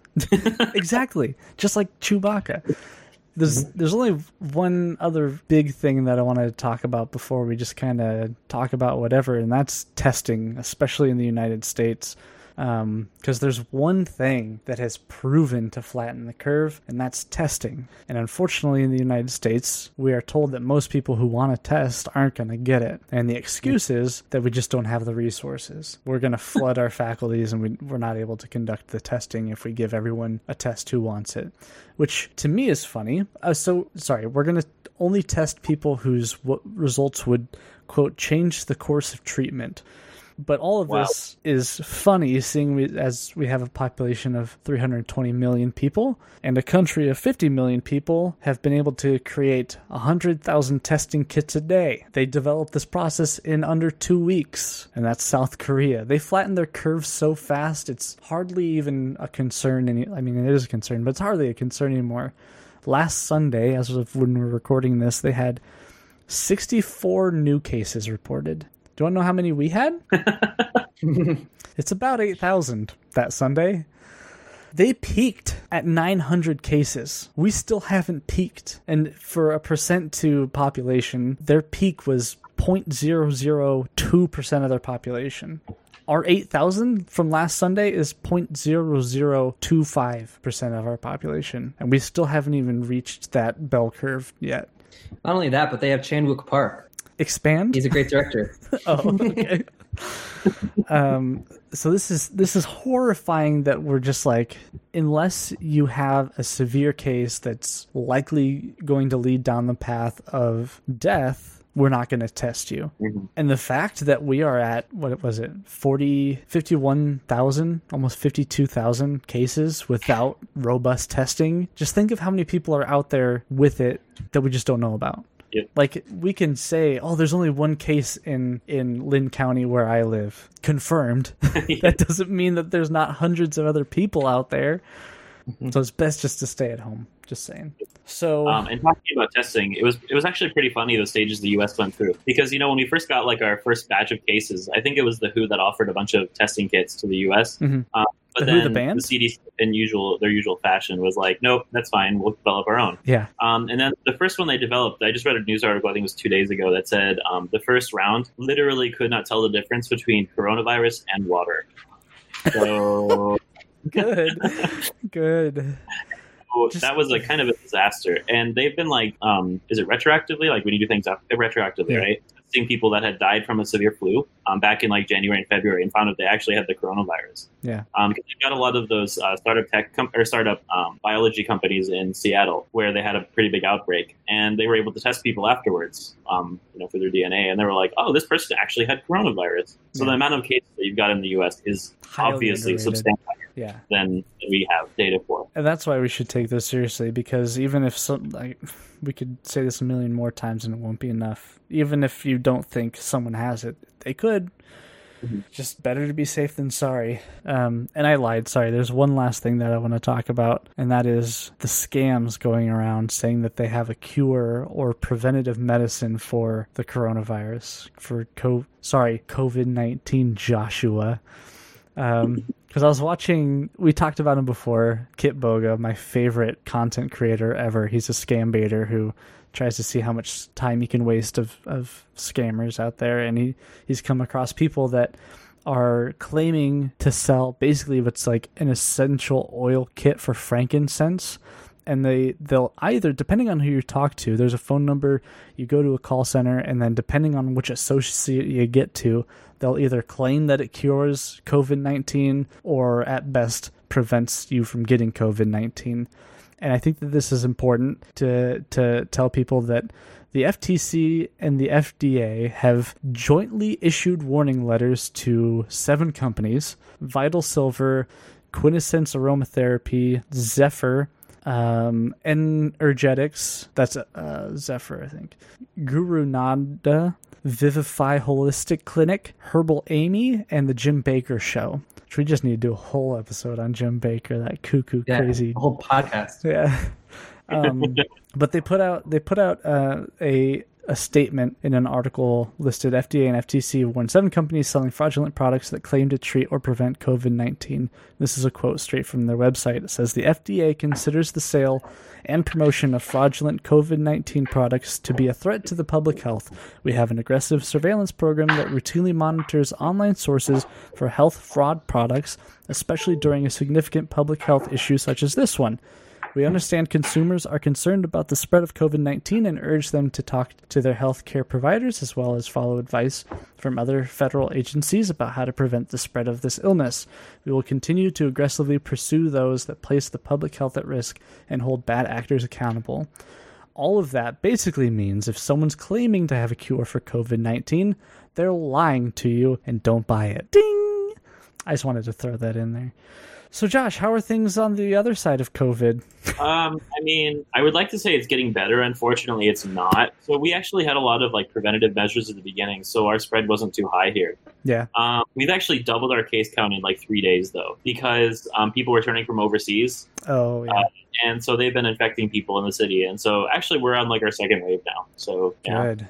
Speaker 2: exactly just like Chewbacca. There's there's only one other big thing that I want to talk about before we just kind of talk about whatever, and that's testing, especially in the United States. Um, because there's one thing that has proven to flatten the curve, and that's testing. And unfortunately, in the United States, we are told that most people who want to test aren't going to get it. And the excuse is that we just don't have the resources. We're going to flood our faculties, and we, we're not able to conduct the testing if we give everyone a test who wants it, which to me is funny. Uh, so, sorry, we're going to only test people whose w- results would, quote, change the course of treatment. But all of
Speaker 3: Wow.
Speaker 2: this is funny, seeing we, as we have a population of three hundred twenty million people, and a country of fifty million people have been able to create one hundred thousand testing kits a day. They developed this process in under two weeks, and that's South Korea. They flattened their curves so fast, it's hardly even a concern. Any, I mean, it is a concern, but it's hardly a concern anymore. Last Sunday, as of when we're recording this, they had sixty-four new cases reported. Do you want to know how many we had? It's about eight thousand that Sunday. They peaked at nine hundred cases. We still haven't peaked. And for a percent to population, their peak was zero point zero zero two percent of their population. Our eight thousand from last Sunday is zero point zero zero two five percent of our population. And we still haven't even reached that bell curve yet.
Speaker 1: Not only that, but they have Chan-wook Park.
Speaker 2: Expand?
Speaker 1: He's a great director.
Speaker 2: Oh, okay. um, so this is this is horrifying that we're just like, unless you have a severe case that's likely going to lead down the path of death, we're not going to test you.
Speaker 3: Mm-hmm.
Speaker 2: And the fact that we are at, what was it, forty, fifty-one thousand, almost fifty-two thousand cases without robust testing, just think of how many people are out there with it that we just don't know about.
Speaker 3: Yep.
Speaker 2: Like, we can say, oh, there's only one case in, in Lynn County where I live. Confirmed. That doesn't mean that there's not hundreds of other people out there. Mm-hmm. So it's best just to stay at home. Just saying. So,
Speaker 3: um, and talking about testing, it was it was actually pretty funny the stages the U S went through, because you know when we first got like our first batch of cases, I think it was the W H O that offered a bunch of testing kits to the U S.
Speaker 2: Mm-hmm.
Speaker 3: Um, but
Speaker 2: the
Speaker 3: then
Speaker 2: W H O, the band?
Speaker 3: the C D C, in usual their usual fashion, was like, nope, that's fine, we'll develop our own.
Speaker 2: Yeah.
Speaker 3: Um, and then the first one they developed, I just read a news article, I think it was two days ago, that said um, the first round literally could not tell the difference between coronavirus and water. So
Speaker 2: Good. Good.
Speaker 3: So
Speaker 2: Just-
Speaker 3: that was a kind of a disaster. And they've been like, um, is it retroactively? Like when you do things up, retroactively,
Speaker 2: Yeah.
Speaker 3: right? Seeing people that had died from a severe flu. um, back in like January and February and found out they actually had the coronavirus.
Speaker 2: Yeah.
Speaker 3: Um, because they've got a lot of those uh, startup tech com- or startup um, biology companies in Seattle where they had a pretty big outbreak, and they were able to test people afterwards, um, you know, for their D N A, and they were like, "Oh, this person actually had coronavirus." So
Speaker 2: Yeah.
Speaker 3: the amount of cases that you've got in the U S is
Speaker 2: Highly
Speaker 3: obviously
Speaker 2: underrated.
Speaker 3: substantial
Speaker 2: Yeah.
Speaker 3: than we have data for.
Speaker 2: And that's why we should take this seriously, because even if some, like, we could say this a million more times and it won't be enough. Even if you don't think someone has it, they could. Mm-hmm. Just better to be safe than sorry. Um, and I lied. Sorry. There's one last thing that I want to talk about, and that is the scams going around saying that they have a cure or preventative medicine for the coronavirus, for co- sorry, covid nineteen, Joshua. Um, because I was watching, we talked about him before, Kit Boga, my favorite content creator ever. He's a scam baiter who tries to see how much time he can waste of, of scammers out there. And he, he's come across people that are claiming to sell basically what's like an essential oil kit for frankincense. And they, they'll either, depending on who you talk to, there's a phone number, you go to a call center, and then depending on which associate you get to, they'll either claim that it cures covid nineteen or at best prevents you from getting covid nineteen. And I think that this is important to to tell people that the F T C and the F D A have jointly issued warning letters to seven companies: Vital Silver, Quintessence Aromatherapy, Zephyr, um, Energetics, that's uh, Zephyr, I think, Guru Nanda, Vivify Holistic Clinic, Herbal Amy, and the Jim Baker Show. Which we just need to do a whole episode on Jim Baker, that cuckoo
Speaker 1: Yeah,
Speaker 2: crazy
Speaker 1: a whole podcast.
Speaker 2: Yeah. Um, but they put out they put out uh, a a statement in an article listed F D A and F T C warned seven companies selling fraudulent products that claim to treat or prevent covid nineteen. This is a quote straight from their website. It says, "The F D A considers the sale and promotion of fraudulent covid nineteen products to be a threat to the public health. We have an aggressive surveillance program that routinely monitors online sources for health fraud products, especially during a significant public health issue such as this one. We understand consumers are concerned about the spread of covid nineteen and urge them to talk to their healthcare providers as well as follow advice from other federal agencies about how to prevent the spread of this illness. We will continue to aggressively pursue those that place the public health at risk and hold bad actors accountable." All of that basically means if someone's claiming to have a cure for covid nineteen, they're lying to you, and don't buy it. Ding! I just wanted to throw that in there. So, Josh, how are things on the other side of COVID?
Speaker 3: Um, I mean, I would like to say it's getting better. Unfortunately, it's not. So we actually had a lot of like preventative measures at the beginning, so our spread wasn't too high here.
Speaker 2: Yeah.
Speaker 3: Um, we've actually doubled our case count in like three days, though, because um, people were returning from overseas.
Speaker 2: Oh, yeah.
Speaker 3: Uh, and so they've been infecting people in the city. And so actually we're on like our second wave now. So, yeah.
Speaker 2: Good.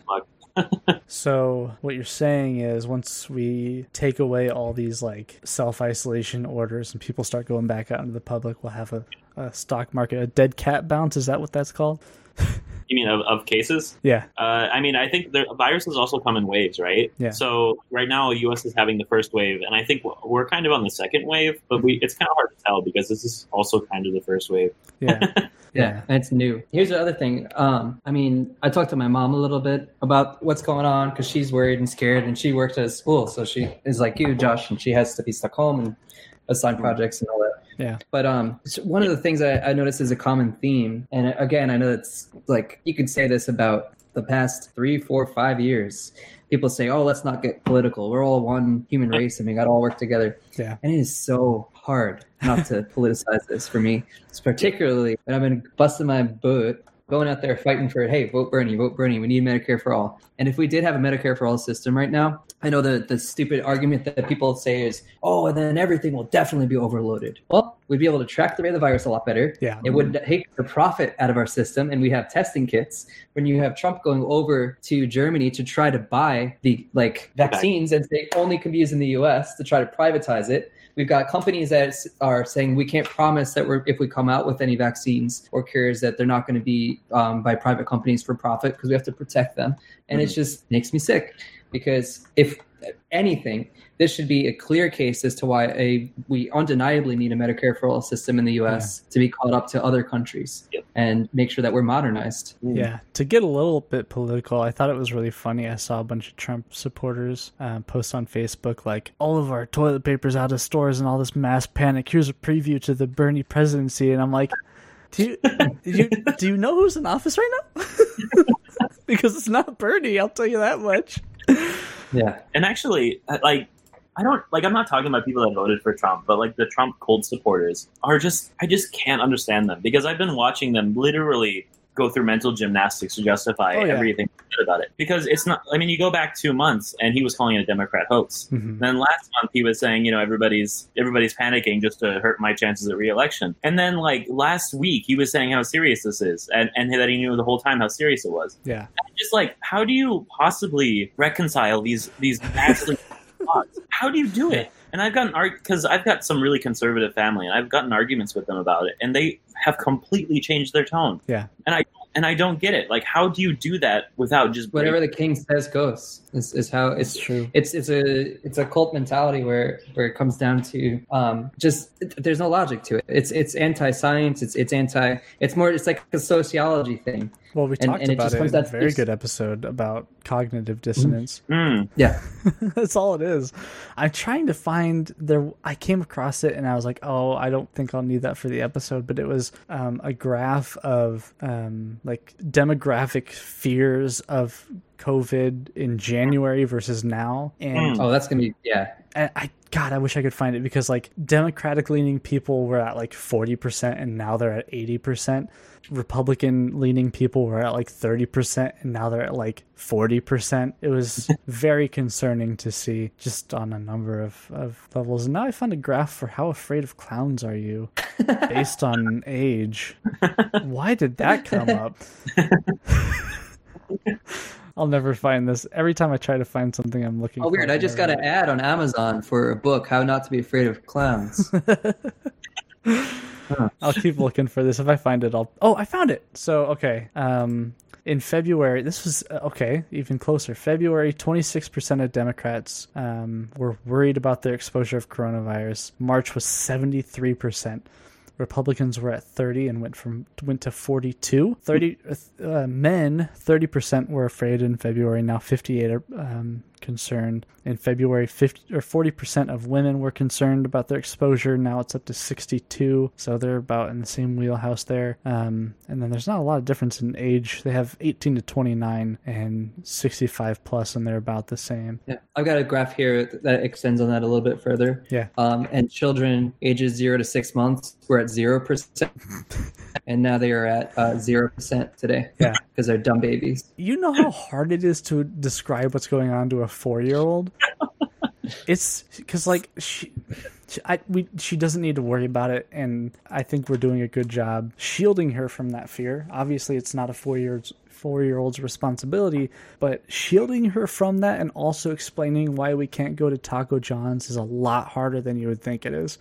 Speaker 2: So what you're saying is once we take away all these like self-isolation orders and people start going back out into the public, we'll have a, a stock market, a dead cat bounce. Is that what that's called?
Speaker 3: You mean of, of cases?
Speaker 2: Yeah.
Speaker 3: Uh, I mean, I think the viruses also come in waves, right?
Speaker 2: Yeah.
Speaker 3: So right now, U S is having the first wave, and I think we're kind of on the second wave, but we it's kind of hard to tell because this is also kind of the first wave.
Speaker 2: Yeah.
Speaker 1: Yeah, and it's new. Here's the other thing. Um, I mean, I talked to my mom a little bit about what's going on because she's worried and scared, and she works at a school, so she is like you, Josh, and she has to be stuck home and assign projects and all that.
Speaker 2: Yeah.
Speaker 1: But um, one of the things I, I noticed is a common theme, and again, I know it's like you could say this about the past three, four, five years. People say, "Oh, let's not get political. We're all one human race, and we got to all work together."
Speaker 2: Yeah.
Speaker 1: And it is so hard not to politicize this for me. It's particularly when I've been busting my butt, going out there fighting for, hey, vote Bernie, vote Bernie. We need Medicare for all. And if we did have a Medicare for all system right now, I know the, the stupid argument that people say is, oh, and then everything will definitely be overloaded. Well, we'd be able to track the rate of the virus a lot better.
Speaker 2: Yeah.
Speaker 1: It would take the profit out of our system, and we have testing kits. When you have Trump going over to Germany to try to buy the like vaccines and they only can be used in the U S to try to privatize it, we've got companies that are saying we can't promise that we're if we come out with any vaccines or cures that they're not going to be um, by private companies for profit because we have to protect them. And mm-hmm. it just makes me sick because if anything, this should be a clear case as to why a we undeniably need a Medicare for all system in the U S yeah. to be caught up to other countries yep. and make sure that we're modernized.
Speaker 2: Yeah. To get a little bit political, I thought it was really funny. I saw a bunch of Trump supporters uh, post on Facebook like, all of our toilet paper's out of stores and all this mass panic. Here's a preview to the Bernie presidency. And I'm like, do you, do you, do you know who's in office right now? Because it's not Bernie, I'll tell you that much.
Speaker 3: Yeah. And actually, like, I don't, like, I'm not talking about people that voted for Trump, but, like, the Trump cult supporters are just, I just can't understand them. Because I've been watching them literally go through mental gymnastics to justify oh, yeah. everything about it. Because it's not, I mean, you go back two months and he was calling it a Democrat hoax. Mm-hmm. Then last month he was saying, you know, everybody's everybody's panicking just to hurt my chances at re-election. And then, like, last week he was saying how serious this is and, and that he knew the whole time how serious it was.
Speaker 2: Yeah.
Speaker 3: And just like, how do you possibly reconcile these, these vastly thoughts? How do you do it? And I've gotten because I've got some really conservative family, and I've gotten arguments with them about it, and they have completely changed their tone.
Speaker 2: Yeah,
Speaker 3: and I and I don't get it. Like, how do you do that without just
Speaker 1: whatever breaking? The king says goes? Is, is how it's
Speaker 2: That's true.
Speaker 1: It's it's a it's a cult mentality where where it comes down to um just there's no logic to it. It's it's anti-science. It's it's anti. It's more. It's like a sociology thing.
Speaker 2: Well, we
Speaker 1: and,
Speaker 2: talked
Speaker 1: and
Speaker 2: about
Speaker 1: it,
Speaker 2: it in a very good episode about cognitive dissonance.
Speaker 3: Mm.
Speaker 1: Yeah.
Speaker 2: That's all it is. I'm trying to find there. I came across it and I was like, oh, I don't think I'll need that for the episode. But it was um, a graph of um, like demographic fears of COVID in January versus now. And
Speaker 1: oh, that's going to be, yeah.
Speaker 2: And I, God, I wish I could find it because like Democratic leaning people were at like forty percent and now they're at eighty percent. Republican leaning people were at like thirty percent and now they're at like forty percent. It was very concerning to see just on a number of, of levels. And now I found a graph for how afraid of clowns are you based on age. Why did that come up? I'll never find this. Every time I try to find something I'm looking
Speaker 1: for. Oh, weird. I just got an ad on Amazon for a book, How Not to Be Afraid of Clowns.
Speaker 2: Huh. I'll keep looking for this. If I find it, I'll... Oh, I found it! So, okay. Um, in February, this was... Uh, okay, even closer. February, twenty-six percent of Democrats um, were worried about their exposure of coronavirus. March was seventy-three percent. Republicans were at thirty and went from went to forty-two. thirty uh, men, thirty percent were afraid in February. Now fifty-eight are um, concerned. In February, fifty or forty percent of women were concerned about their exposure. Now it's up to sixty-two. So they're about in the same wheelhouse there. Um, and then there's not a lot of difference in age. They have eighteen to twenty-nine and sixty-five plus, and they're about the same.
Speaker 1: Yeah, I've got a graph here that extends on that a little bit further.
Speaker 2: Yeah.
Speaker 1: Um, and children ages zero to six months were at zero percent, and now they are at uh, zero percent today.
Speaker 2: Yeah,
Speaker 1: because they're dumb babies.
Speaker 2: You know how hard it is to describe what's going on to a four-year-old. It's because like she, she, I, we, she doesn't need to worry about it, and I think we're doing a good job shielding her from that fear. Obviously, it's not a four-year four-year-old's responsibility, but shielding her from that and also explaining why we can't go to Taco John's is a lot harder than you would think it is.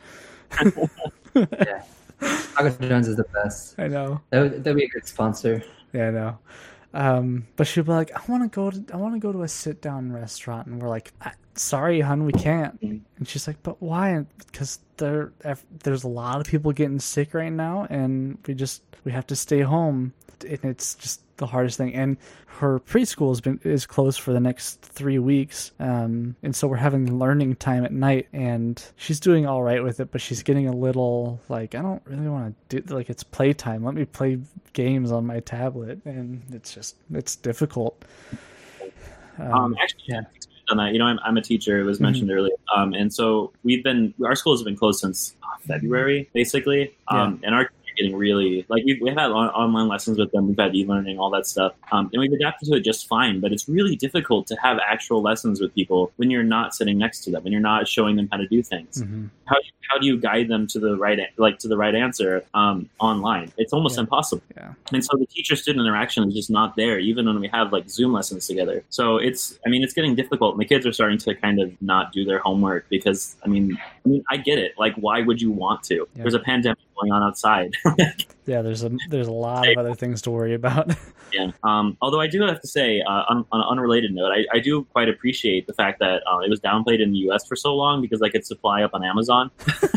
Speaker 1: Yeah. Taco John's is the best.
Speaker 2: I know.
Speaker 1: That would that'd be a good sponsor.
Speaker 2: Yeah, I know. Um, but she'll be like, I want to go to I want to go to a sit down restaurant, and we're like, sorry, hon, we can't. And she's like, but why? Because there there's a lot of people getting sick right now, and we just we have to stay home, and it's just the hardest thing. And her preschool has been is closed for the next three weeks, um, and so we're having learning time at night, and she's doing all right with it, but she's getting a little like, I don't really want to do like it's playtime. Let me play games on my tablet, and it's just it's difficult.
Speaker 3: Um, um actually, yeah. On that, you know, I'm, I'm a teacher. It was mentioned mm-hmm. earlier, um, and so we've been our schools have been closed since uh, February, basically, um, yeah. and our getting really like we've, we've had on, online lessons with them. We've had e-learning, all that stuff, um, and we've adapted to it just fine. But it's really difficult to have actual lessons with people when you're not sitting next to them and you're not showing them how to do things.
Speaker 2: Mm-hmm.
Speaker 3: How do you, how do you guide them to the right like to the right answer um, online? It's almost
Speaker 2: yeah.
Speaker 3: impossible.
Speaker 2: Yeah.
Speaker 3: And so the teacher-student interaction is just not there, even when we have like Zoom lessons together. So it's, I mean, it's getting difficult. And the kids are starting to kind of not do their homework because, I mean, I mean, I get it. Like, why would you want to? Yeah. There's a pandemic going on outside.
Speaker 2: Yeah, there's a there's a lot of other things to worry about.
Speaker 3: Yeah. Um, although I do have to say, uh, on, on an unrelated note, I, I do quite appreciate the fact that uh, it was downplayed in the U S for so long because I could supply up on Amazon.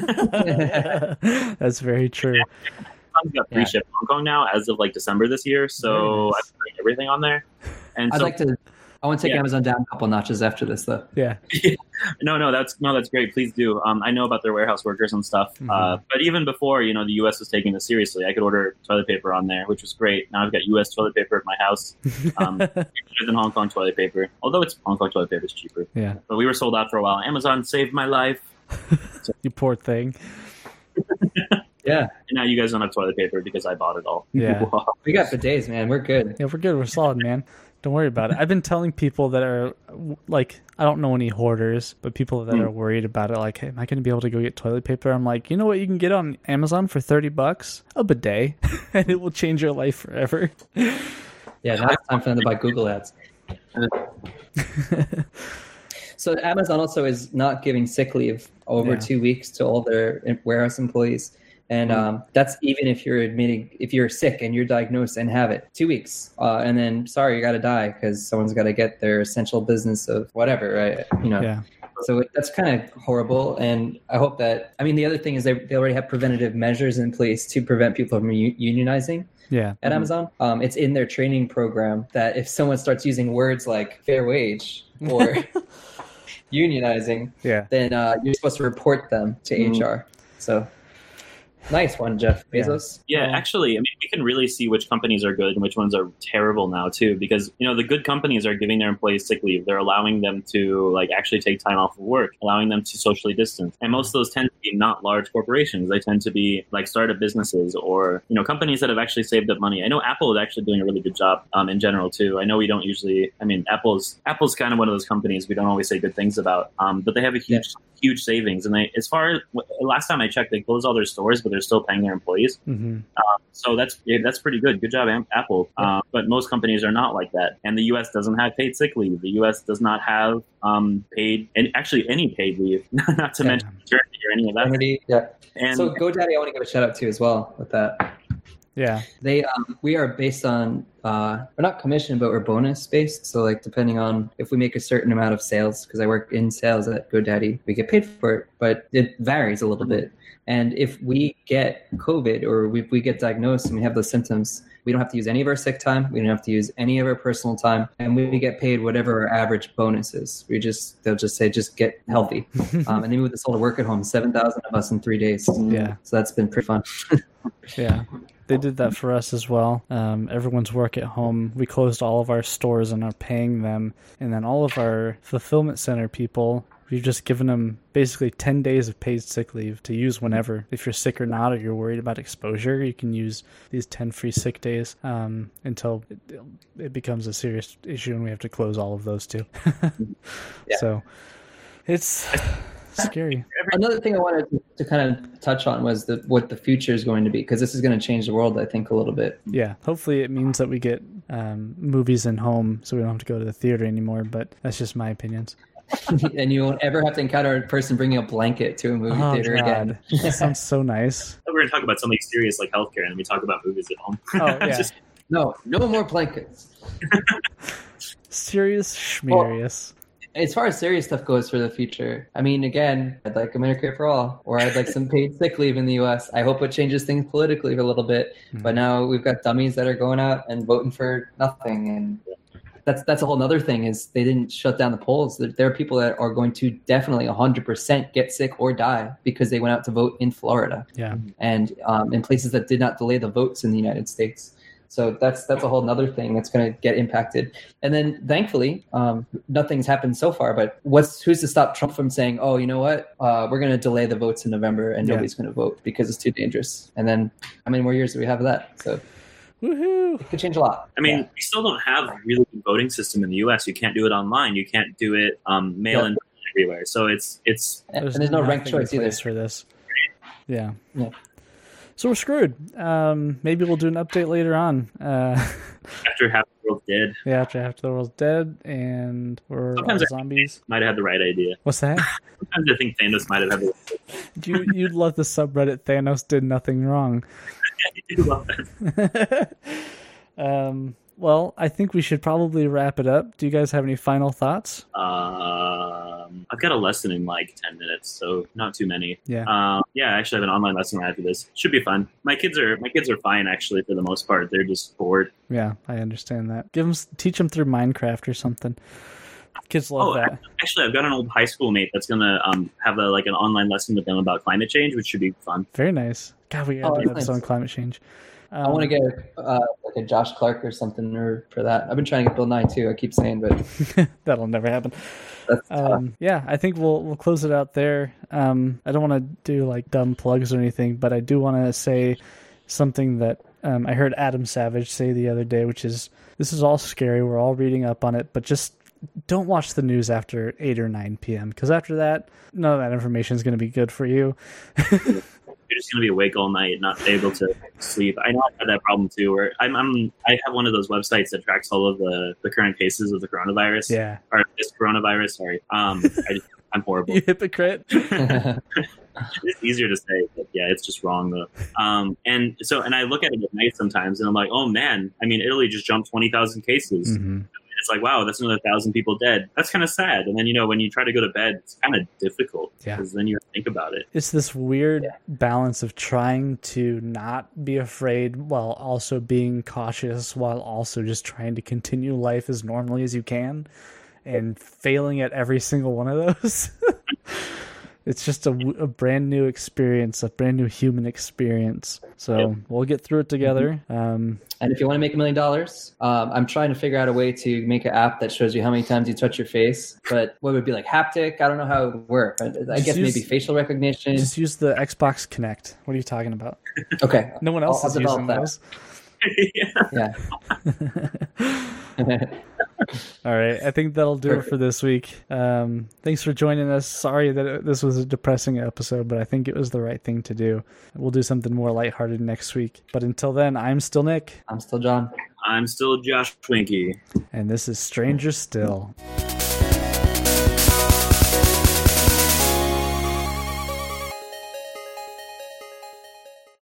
Speaker 2: That's very true.
Speaker 3: I've got free
Speaker 1: Yeah.
Speaker 3: ship in Hong Kong now as of like December this year, so
Speaker 2: Very nice.
Speaker 3: I've put everything on there. And
Speaker 1: I'd
Speaker 3: so,
Speaker 1: like to. I want to take
Speaker 3: Yeah.
Speaker 1: Amazon down a couple notches after this, though.
Speaker 2: Yeah.
Speaker 3: no, no, that's no, that's great. Please do. Um, I know about their warehouse workers and stuff,
Speaker 2: Mhm.
Speaker 3: uh, but even before, you know, the U S was taking this seriously. I could order toilet paper on there, which was great. Now I've got U S toilet paper at my house, um, cheaper than Hong Kong toilet paper. Although it's Hong Kong toilet paper is cheaper,
Speaker 2: Yeah.
Speaker 3: but we were sold out for a while. Amazon saved my life,
Speaker 2: You poor thing.
Speaker 1: Yeah,
Speaker 3: and now you guys don't have toilet paper because I bought it all.
Speaker 2: Yeah.
Speaker 1: we got bidets, man. We're good.
Speaker 2: Yeah, we're good. We're solid, man. Don't worry about it. I've been telling people that are like, I don't know any hoarders, but people that
Speaker 3: Mm.
Speaker 2: are worried about it, like, hey, am I going to be able to go get toilet paper? I'm like, you know what you can get on Amazon for thirty bucks? A bidet. And it will change your life forever.
Speaker 1: Yeah, now it's time for them to buy Google ads. So Amazon also is not giving sick leave over
Speaker 2: Yeah.
Speaker 1: two weeks to all their warehouse employees. And um, that's even if you're admitting, if you're sick and you're diagnosed and have it, two weeks. Uh, and then, sorry, you got to die because someone's got to get their essential business of whatever, right? You know,
Speaker 2: Yeah.
Speaker 1: so it, that's kind of horrible. And I hope that, I mean, the other thing is they, they already have preventative measures in place to prevent people from u- unionizing
Speaker 2: Yeah.
Speaker 1: at Amazon. Um, it's in their training program that if someone starts using words like fair wage or unionizing,
Speaker 2: Yeah.
Speaker 1: then uh, you're supposed to report them to H R. So nice one, Jeff
Speaker 2: Yeah.
Speaker 1: Bezos.
Speaker 3: Yeah,
Speaker 2: Well-
Speaker 3: actually, I mean, we can really see which companies are good and which ones are terrible now too, because you know the good companies are giving their employees sick leave. They're allowing them to like actually take time off of work, allowing them to socially distance. And most of those tend to be not large corporations. They tend to be like startup businesses or you know companies that have actually saved up money. I know Apple is actually doing a really good job um, in general too. I know we don't usually. I mean, Apple's Apple's kind of one of those companies we don't always say good things about, um, but they have a huge. Huge savings, and they, as far as last time I checked, they closed all their stores, but they're still paying their employees.
Speaker 2: hmm
Speaker 3: So that's yeah, that's pretty good. Good job, Am- Apple. Uh, but most companies are not like that, and the U S doesn't have paid sick leave. The U S does not have um, paid, and actually any paid leave, not to
Speaker 2: Yeah.
Speaker 3: mention maternity or any of that.
Speaker 1: Maternity, yeah.
Speaker 3: And
Speaker 1: So GoDaddy, I want to give a shout out to as well with that.
Speaker 2: Yeah.
Speaker 1: They um, we are based on uh, we're not commission, but we're bonus based. So like depending on if we make a certain amount of sales, because I work in sales at GoDaddy, we get paid for it, but it varies a little bit. And if we get COVID or we, we get diagnosed and we have those symptoms, we don't have to use any of our sick time. We don't have to use any of our personal time, and we get paid whatever our average bonus is. We just they'll just say just get healthy, um, and they moved this all to work at home. Seven thousand of us in three days.
Speaker 2: Yeah.
Speaker 1: So that's been pretty fun.
Speaker 2: Yeah. They did that for us as well. Um, everyone's work at home. We closed all of our stores and are paying them. And then all of our fulfillment center people, we've just given them basically ten days of paid sick leave to use whenever. If you're sick or not, or you're worried about exposure, you can use these ten free sick days um, until it, it becomes a serious issue and we have to close all of those too.
Speaker 1: Yeah.
Speaker 2: So it's scary.
Speaker 1: Another thing I wanted to, to kind of touch on was the, what the future is going to be, because this is going to change the world, I think, a little bit.
Speaker 2: Yeah, hopefully it means that we get um, movies in home so we don't have to go to the theater anymore, but that's just my opinions.
Speaker 1: And you won't ever have to encounter a person bringing a blanket to a movie
Speaker 2: Oh,
Speaker 1: theater
Speaker 2: God.
Speaker 1: again.
Speaker 2: That sounds so nice.
Speaker 3: we're going to talk about something serious like healthcare, and then we talk about movies at home.
Speaker 2: Oh, yeah.
Speaker 3: Just-
Speaker 1: No, no more blankets.
Speaker 2: Serious schmerious.
Speaker 1: As far as serious stuff goes for the future, I mean, again, I'd like a Medicare for all, or I'd like some paid sick leave in the U S. I hope it changes things politically a little bit.
Speaker 2: Mhm.
Speaker 1: But now we've got dummies that are going out and voting for nothing. And that's that's a whole other thing is they didn't shut down the polls. There, there are people that are going to definitely one hundred percent get sick or die because they went out to vote in Florida
Speaker 2: Yeah.
Speaker 1: and um, in places that did not delay the votes in the United States. So that's that's a whole other thing that's going to get impacted. And then thankfully, um, nothing's happened so far. But what's who's to stop Trump from saying, oh, you know what, uh, we're going to delay the votes in November and
Speaker 2: Yeah.
Speaker 1: nobody's going to vote because it's too dangerous. And then how many more years do we have of that? So
Speaker 2: Woohoo!
Speaker 1: it could change a lot.
Speaker 3: I mean,
Speaker 1: Yeah.
Speaker 3: we still don't have a really good voting system in the U S. You can't do it online. You can't do it um, mail in everywhere. So it's it's
Speaker 1: And and there's no ranked
Speaker 2: nothing in
Speaker 1: choice either.
Speaker 2: place for this. Yeah.
Speaker 1: Yeah.
Speaker 2: So we're screwed. Um, maybe we'll do an update later on. Uh,
Speaker 3: after half the world's dead.
Speaker 2: yeah, after half the world's dead and we're all
Speaker 3: Sometimes I-
Speaker 2: zombies.
Speaker 3: Might have had the right idea.
Speaker 2: What's that?
Speaker 3: Sometimes I think Thanos might have had the right idea.
Speaker 2: you you'd love the subreddit Thanos did nothing wrong.
Speaker 3: I do love that.
Speaker 2: Um, well, I think we should probably wrap it up. Do you guys have any final thoughts?
Speaker 3: Um, I've got a lesson in like ten minutes, so not too many.
Speaker 2: Yeah.
Speaker 3: Um, yeah, I actually have an online lesson right after this. Should be fun. My kids are my kids are fine actually for the most part. They're just bored.
Speaker 2: Yeah, I understand that. Give them, teach them through Minecraft or something. Kids love
Speaker 3: oh,
Speaker 2: that.
Speaker 3: Actually, I've got an old high school mate that's gonna um have a, like an online lesson with them about climate change, which should be fun.
Speaker 2: Very nice. God, we got
Speaker 1: Oh,
Speaker 2: an
Speaker 1: nice.
Speaker 2: episode on climate change. Um,
Speaker 1: I want to get uh, like a Josh Clark or something or for that. I've been trying to get Bill Nye too. I keep saying, but
Speaker 2: that'll never happen.
Speaker 1: that's tough.
Speaker 2: Um, yeah, I think we'll we'll close it out there. Um, I don't want to do like dumb plugs or anything, but I do want to say something that um, I heard Adam Savage say the other day, which is this is all scary. We're all reading up on it, but just don't watch the news after eight or nine p.m. because after that, none of that information is going to be good for you.
Speaker 3: You're just going to be awake all night, not able to sleep. I know I've had that problem too, where I'm, I'm I have one of those websites that tracks all of the, the current cases of the coronavirus.
Speaker 2: Yeah.
Speaker 3: Or this coronavirus, sorry. Um, I just, I'm horrible.
Speaker 2: You hypocrite.
Speaker 3: It's easier to say, but yeah, it's just wrong though. Um, and so, and I look at it at night sometimes, and I'm like, oh man, I mean, Italy just jumped twenty thousand cases.
Speaker 2: Mm-hmm.
Speaker 3: It's like, wow, that's another thousand people dead. That's kind of sad. And then, you know, when you try to go to bed, it's kind of difficult because
Speaker 2: Yeah.
Speaker 3: then you think about it.
Speaker 2: It's this weird
Speaker 1: Yeah.
Speaker 2: balance of trying to not be afraid while also being cautious, while also just trying to continue life as normally as you can, and failing at every single one of those. It's just a, a brand new experience, a brand new human experience. So
Speaker 3: Yep.
Speaker 2: we'll get through it together. Um,
Speaker 1: And if you want to make a million dollars, um, I'm trying to figure out a way to make an app that shows you how many times you touch your face. But what would it be like haptic? I don't know how it would work. I, I
Speaker 2: Just
Speaker 1: guess
Speaker 2: use-
Speaker 1: maybe facial recognition.
Speaker 2: just use the Xbox Kinect. What are you talking about?
Speaker 1: Okay.
Speaker 2: No one else
Speaker 1: I'll-
Speaker 2: is
Speaker 1: I'll
Speaker 2: using
Speaker 1: develop
Speaker 2: those.
Speaker 3: Yeah.
Speaker 1: Yeah.
Speaker 2: All right, I think that'll do it for this week. Um, thanks for joining us. Sorry that it, this was a depressing episode, but I think it was the right thing to do. We'll do something more lighthearted next week. But until then, I'm still Nick,
Speaker 1: I'm still John.
Speaker 3: I'm still Josh Twinkie.
Speaker 2: and this is Stranger Still.